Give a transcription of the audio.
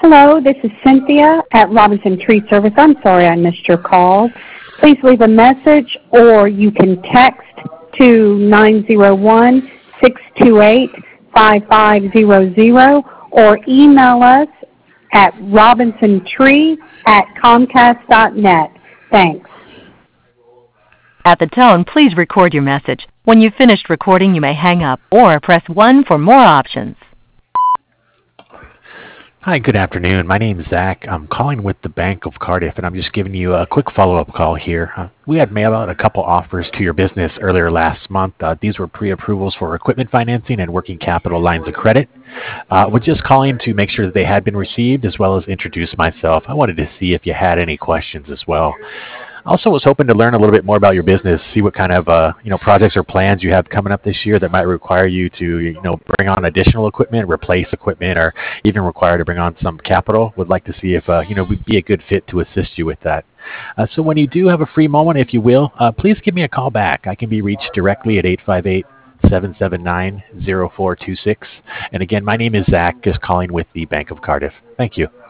Hello, this is Cynthia at Robinson Tree Service. I'm sorry I missed your call. Please leave a message or you can text to 901-628-5500 or email us at robinson.tree@comcast.net. Thanks. At the tone, please record your message. When you've finished recording, you may hang up or press 1 for more options. Hi, good afternoon. My name is Zach. I'm calling with the Bank of Cardiff, and I'm just giving you a quick follow-up call here. We had mailed out a couple offers to your business earlier last month. These were pre-approvals for equipment financing and working capital lines of credit. We're just calling to make sure that they had been received, as well as introduce myself. I wanted to see if you had any questions as well. Also was hoping to learn a little bit more about your business, see what kind of projects or plans you have coming up this year that might require you to bring on additional equipment, replace equipment, or even require to bring on some capital. Would like to see if we'd be a good fit to assist you with that. So when you do have a free moment, if you will, please give me a call back. I can be reached directly at 858-779-0426. And again, my name is Zach, just calling with the Bank of Cardiff. Thank you.